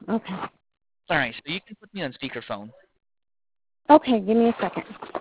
Okay. All right, so you can put me on speakerphone. Okay, give me a second.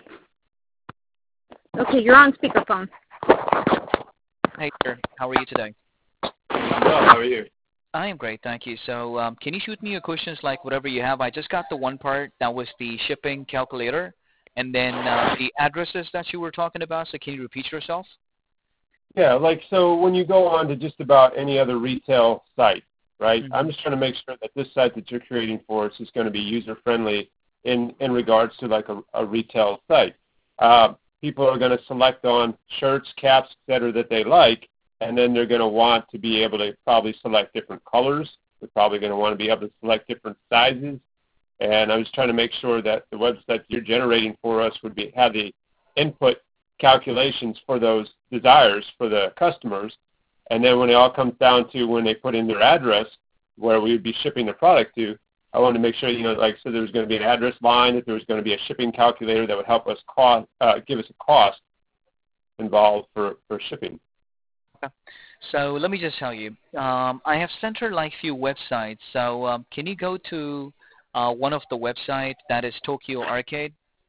Okay, you're on speakerphone. Hey, sir, how are you today? I'm well. How are you? I am great, thank you. So can you shoot me your questions like whatever you have? I just got the one part that was the shipping calculator, and then the addresses that you were talking about. So can you repeat yourself? Yeah, so when you go on to just about any other retail site, right? Mm-hmm. I'm just trying to make sure that this site that you're creating for us is going to be user-friendly in regards to like a retail site. People are going to select on shirts, caps, etc. that they like, and then they're going to want to be able to probably select different colors. They're probably going to want to be able to select different sizes. And I was trying to make sure that the website you're generating for us would have the input calculations for those desires for the customers. And then when it all comes down to when they put in their address where we would be shipping the product to, I wanted to make sure, so there was going to be an address line, that there was going to be a shipping calculator that would help us give us a cost involved for shipping. Okay. So let me just tell you, I have sent her like few websites. So can you go to one of the websites that is Tokyo Arcade?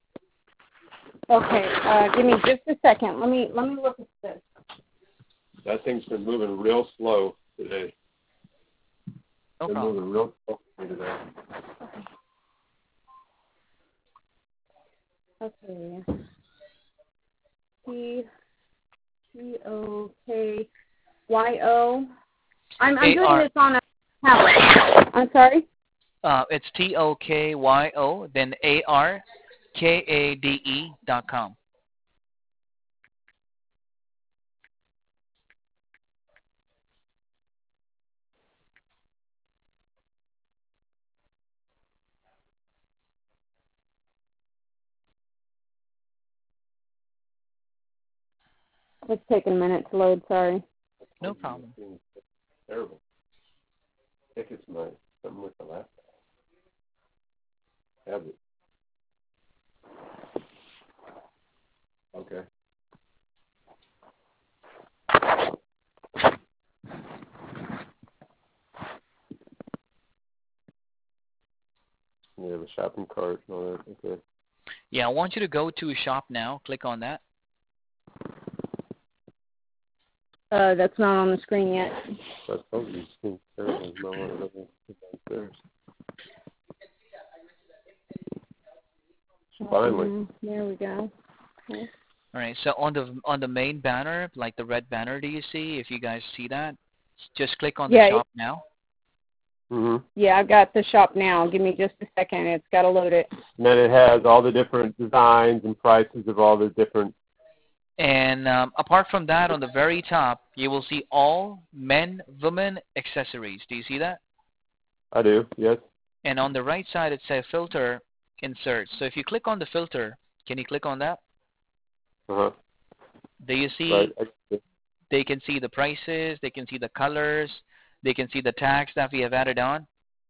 Okay, give me just a second. Let me look at this. That thing's been moving real slow today. No Been problem. moving real slow today. Okay. Tokyo. I'm doing this on a tablet. I'm sorry? It's TOKYO, then ARKADE.com. It's taking a minute to load, sorry. No problem. Terrible. I think it's something with the laptop. Tablet. Okay. We have a shopping cart and all that. Okay. Yeah, I want you to go to Shop Now. Click on that. That's not on the screen yet. That's probably terrible. No one doesn't downstairs. Finally. There we go. Okay. All right. So on the main banner, like the red banner, do you see? If you guys see that, just click on the Shop Now. Mm-hmm. Yeah, I've got the Shop Now. Give me just a second. It's got to load it. And then it has all the different designs and prices of all the different. And apart from that, on the very top, you will see all men, women accessories. Do you see that? I do, yes. And on the right side, it says filter insert. So if you click on the filter, can you click on that? Uh-huh. Do you see? Right. They can see the prices. They can see the colors. They can see the tags that we have added on.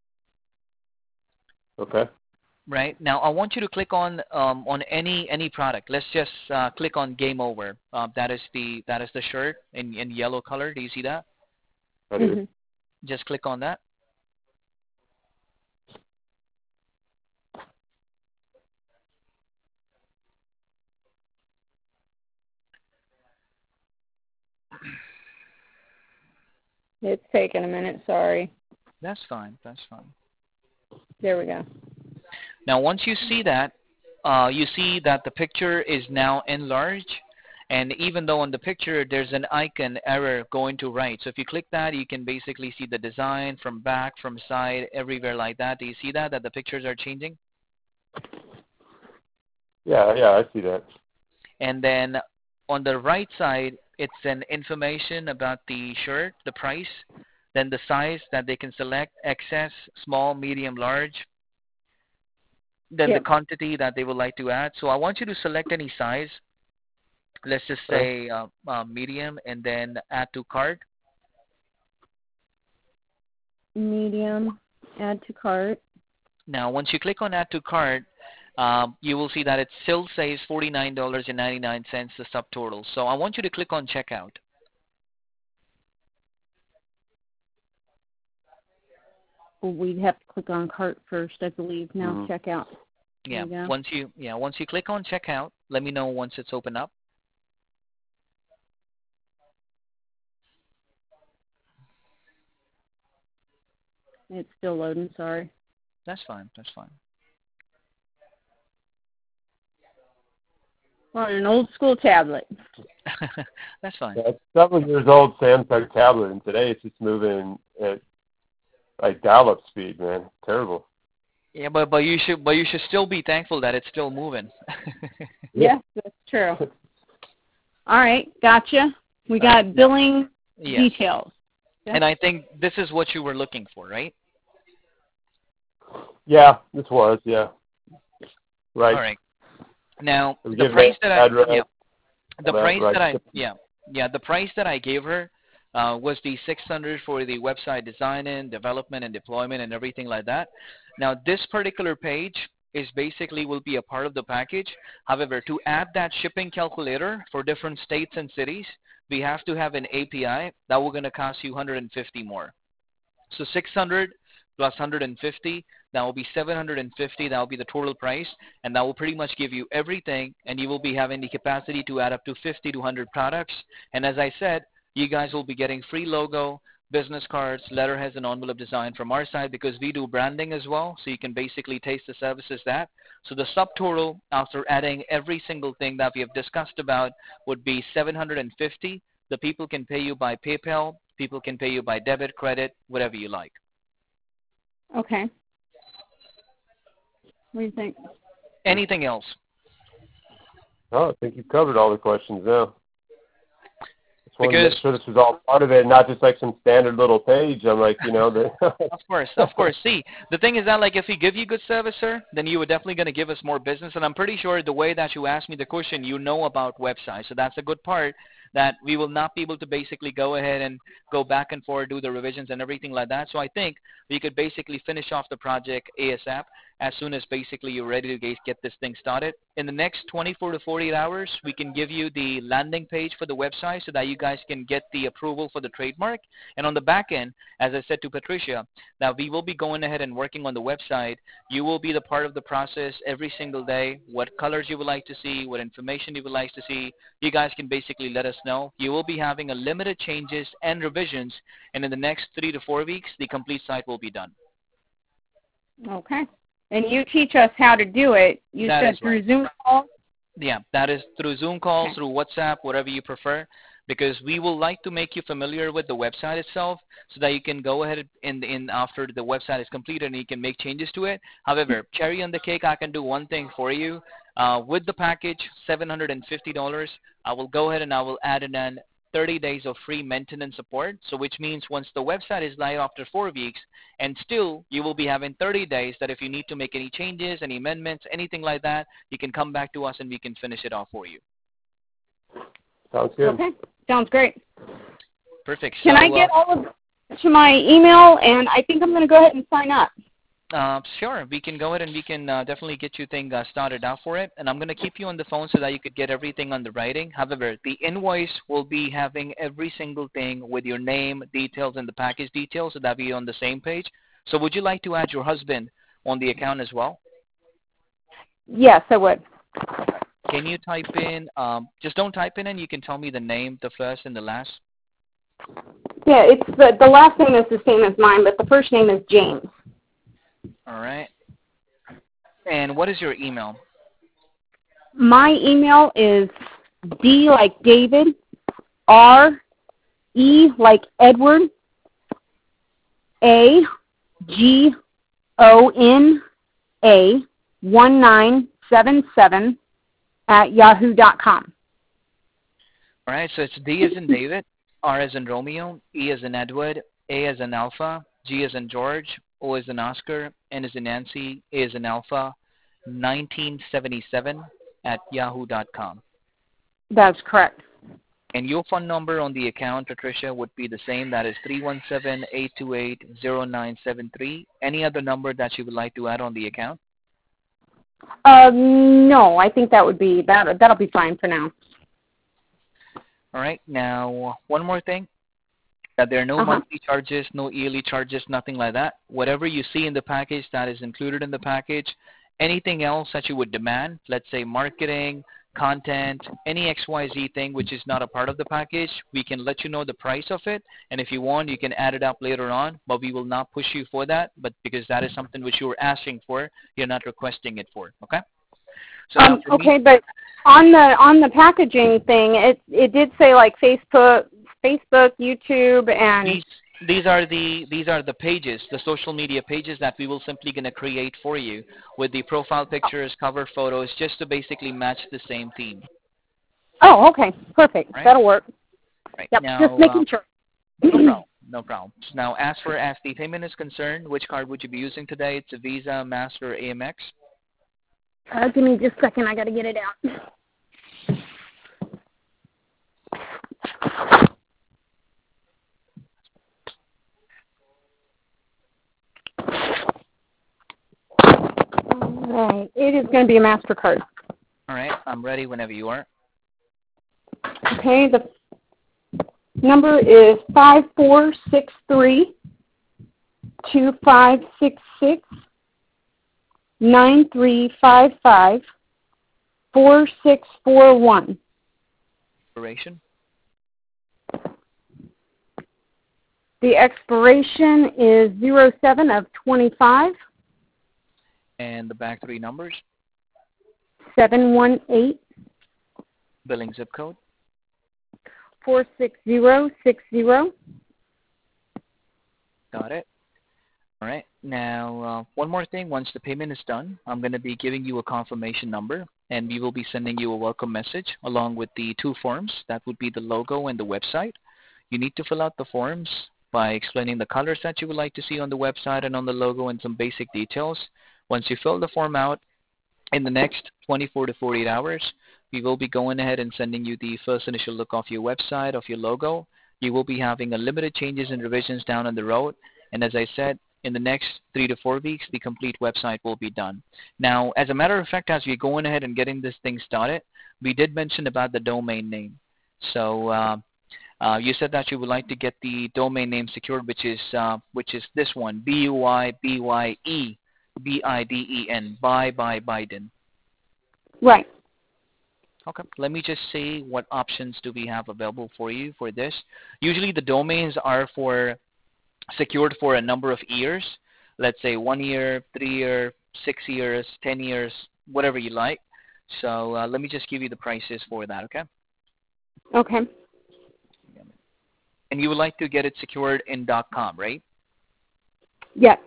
Okay. Right. Now, I want you to click on any product. Let's just click on Game Over. That is the shirt in yellow color. Do you see that? I do. Mm-hmm. Just click on that. It's taking a minute, sorry. That's fine. That's fine. There we go. Now, once you see that the picture is now enlarged, and even though on the picture there's an icon error going to right. So if you click that, you can basically see the design from back, from side, everywhere like that. Do you see that the pictures are changing? Yeah, I see that. And then on the right side, it's an information about the shirt, the price, then the size that they can select, XS, small, medium, large, then the quantity that they would like to add. So I want you to select any size. Let's just say medium, and then add to cart. Medium, add to cart. Now, once you click on add to cart, you will see that it still says $49.99, the subtotal. So I want you to click on checkout. we'd have to click on cart first, I believe. Now checkout. Yeah. Once you click on checkout, let me know once it's open up. It's still loading. Sorry. That's fine. That's fine. On an old school tablet. That's fine. Yeah, it's several years old Samsung tablet, and today it's just moving at like dial-up speed, man. Terrible. Yeah, but you should still be thankful that it's still moving. Yes, that's true. All right, gotcha. We got billing details. And I think this is what you were looking for, right? Yeah, this was, yeah. Right. All right. Now We the give price that I address, the that, price right. that I the price that I gave her was the $600 for the website design and development and deployment and everything like that. Now this particular page is basically will be a part of the package. However, to add that shipping calculator for different states and cities, we have to have an API that will going to cost you $150 more. So 600 plus 150, that will be 750. That will be the total price, and that will pretty much give you everything, and you will be having the capacity to add up to 50 to 100 products. And as I said, you guys will be getting free logo, business cards, letterheads, and envelope design from our side because we do branding as well, so you can basically taste the services that. So the subtotal after adding every single thing that we have discussed about would be 750. The people can pay you by PayPal, people can pay you by debit, credit, whatever you like. Okay. What do you think? Anything else? Oh, I think you've covered all the questions now. Just wanted to Because make sure this was all part of it, not just like some standard little page. I'm like, Of course. See, the thing is that like if we give you good service, sir, then you were definitely going to give us more business. And I'm pretty sure the way that you asked me the question, you know about websites. So that's a good part that we will not be able to basically go ahead and go back and forth, do the revisions and everything like that. So I think we could basically finish off the project ASAP as soon as basically you're ready to get this thing started. In the next 24 to 48 hours, we can give you the landing page for the website so that you guys can get the approval for the trademark. And on the back end, as I said to Patricia, now we will be going ahead and working on the website. You will be the part of the process every single day. What colors you would like to see, what information you would like to see, you guys can basically let us know. You will be having a limited changes and revisions, and in the next 3 to 4 weeks, the complete site will be done. Okay. And you teach us how to do it. You said through right. Zoom calls? Yeah, that is through Zoom calls, through WhatsApp, whatever you prefer, because we will like to make you familiar with the website itself so that you can go ahead in after the website is completed and you can make changes to it. However, cherry on the cake, I can do one thing for you. With the package, $750, I will go ahead and I will add in 30 days of free maintenance support, so which means once the website is live after 4 weeks, and still you will be having 30 days that if you need to make any changes, any amendments, anything like that, you can come back to us and we can finish it off for you. Sounds good. Okay, sounds great. Perfect. Can I get all of to my email, and I think I'm going to go ahead and sign up. Sure, we can go ahead and we can definitely get you thing started out for it. And I'm going to keep you on the phone so that you could get everything on the writing. However, the invoice will be having every single thing with your name, details, and the package details so that we on the same page. So would you like to add your husband on the account as well? Yes, I would. Can you type in, just don't type in and you can tell me the name, the first and the last? Yeah, it's the last name is the same as mine, but the first name is James. All right. And what is your email? My email is D like David, R, E like Edward, A, G, O, N, A, 1977 at yahoo.com. All right, so it's D as in David, R as in Romeo, E as in Edward, A as in Alpha, G as in George, O as in Oscar, N as in Nancy, A as in Alpha, 1977 at yahoo.com. That's correct. And your phone number on the account, Patricia, would be the same. That is 317-828-0973. Any other number that you would like to add on the account? No, I think that would be that'll be fine for now. All right. Now, one more thing. That there are no monthly charges, no yearly charges, nothing like that. Whatever you see in the package, that is included in the package. Anything else that you would demand, let's say marketing, content, any XYZ thing which is not a part of the package, we can let you know the price of it. And if you want, you can add it up later on, but we will not push you for that. But because that is something which you were asking for, you're not requesting it for. Okay? So okay, but on the packaging thing, it did say like Facebook, YouTube, and these are the pages, the social media pages that we will simply going to create for you with the profile pictures, cover photos, just to basically match the same theme. Oh, okay, perfect. Right. That'll work. Right. Yep, now, just making sure. No problem. Now, as the payment is concerned, which card would you be using today? It's a Visa, Master, or Amex? Give me just a second. I got to get it out. All right. It is going to be a MasterCard. All right. I'm ready whenever you are. Okay. The number is 5463 2566 9355 4641. Expiration? The expiration is 07 of 25. And the back three numbers? 718. Billing zip code? 46060. Got it. All right. Now, one more thing. Once the payment is done, I'm going to be giving you a confirmation number, and we will be sending you a welcome message along with the 2 forms. That would be the logo and the website. You need to fill out the forms by explaining the colors that you would like to see on the website and on the logo and some basic details. Once you fill the form out, in the next 24 to 48 hours, we will be going ahead and sending you the first initial look of your website, of your logo. You will be having a limited changes and revisions down on the road. And as I said, in the next 3 to 4 weeks, the complete website will be done. Now, as a matter of fact, as we're going ahead and getting this thing started, we did mention about the domain name. So you said that you would like to get the domain name secured, which is this one, BYBYE. Biden, by Biden. Right. Okay. Let me just see what options do we have available for you for this. Usually the domains are secured for a number of years. Let's say 1 year, 3 years, 6 years, 10 years, whatever you like. So let me just give you the prices for that, okay? Okay. And you would like to get it secured in .com, right? Yes.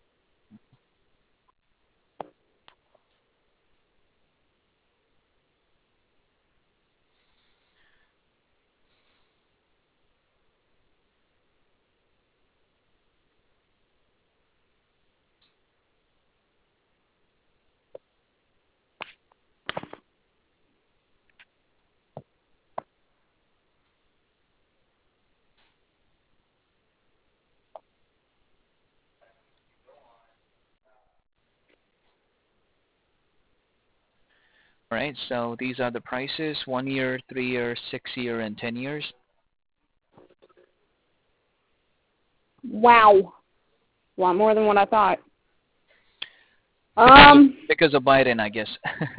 All right, so these are the prices: 1 year, 3 years, 6 year, and 10 years. Wow. A lot more than what I thought. Because of Biden, I guess.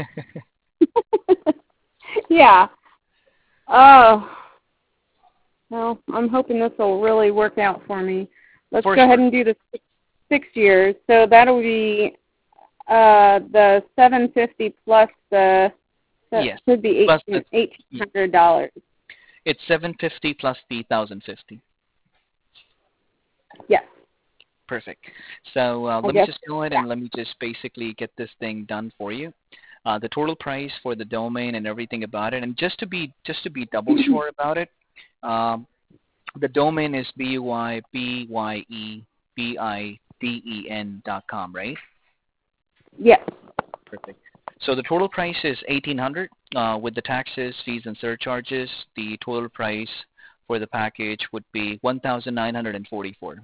Yeah. Well, I'm hoping this will really work out for me. Let's go ahead and do the 6 years. So that'll be the $750 plus the should be $1,800. It's $750 plus the $1,050. Yes. Perfect. So let me just go ahead and let me just basically get this thing done for you. The total price for the domain and everything about it, and just to be double sure about it, the domain is BYEBIDEN.com, right? Yes. Perfect. So the total price is $1,800 with the taxes, fees, and surcharges. The total price for the package would be $1,944.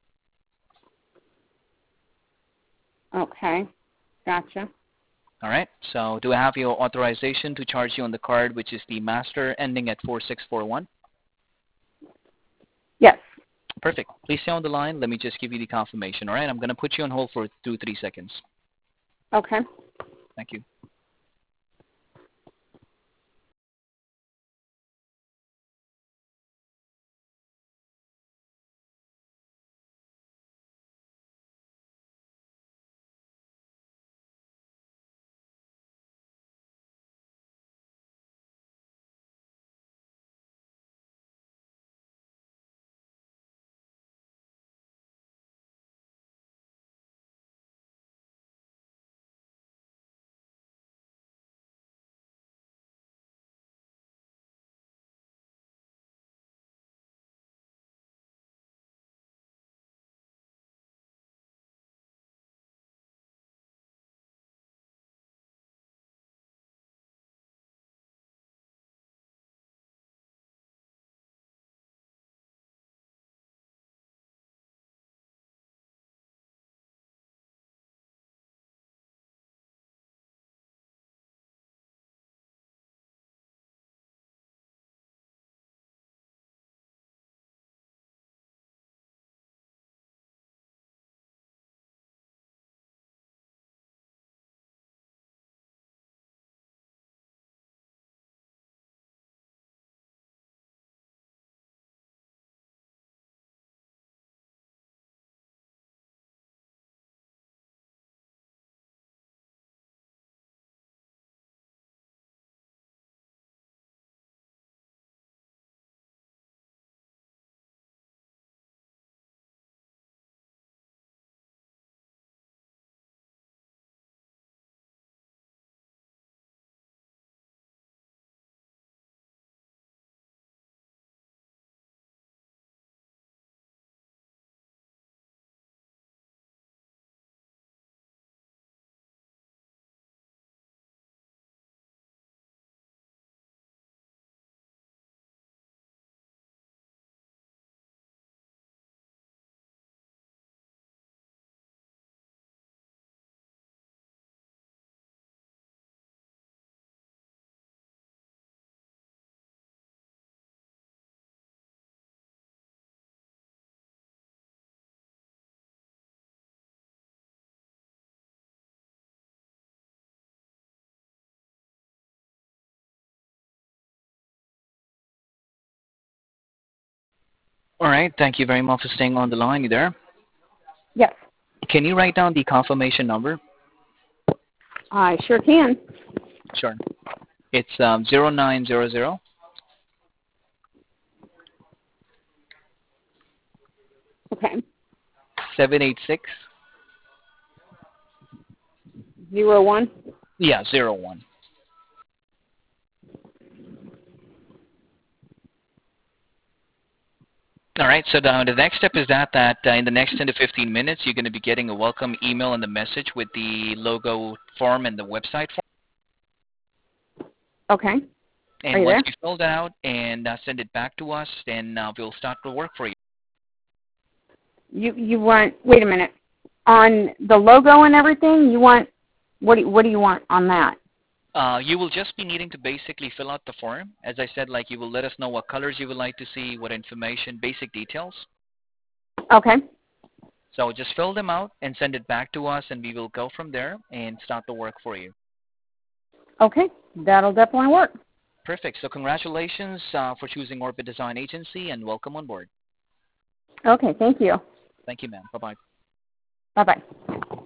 Okay. Gotcha. All right. So do I have your authorization to charge you on the card, which is the master ending at 4641? Yes. Perfect. Please stay on the line. Let me just give you the confirmation. All right, I'm going to put you on hold for 2-3 seconds. Okay. Thank you. All right. Thank you very much for staying on the line. You there? Yes. Can you write down the confirmation number? I sure can. Sure. It's 0900 Okay. 786. 01. Yeah, 01. All right, so the next step is that in the next 10 to 15 minutes, you're going to be getting a welcome email and the message with the logo form and the website form. Okay. And once you fill that out and send it back to us, then we'll start the work for you. You want, wait a minute, on the logo and everything, you want, what do you want on that? You will just be needing to basically fill out the form. As I said, like you will let us know what colors you would like to see, what information, basic details. Okay. So just fill them out and send it back to us, and we will go from there and start the work for you. Okay, that'll definitely work. Perfect. So congratulations for choosing Orbit Design Agency, and welcome on board. Okay, thank you. Thank you, ma'am. Bye-bye. Bye-bye.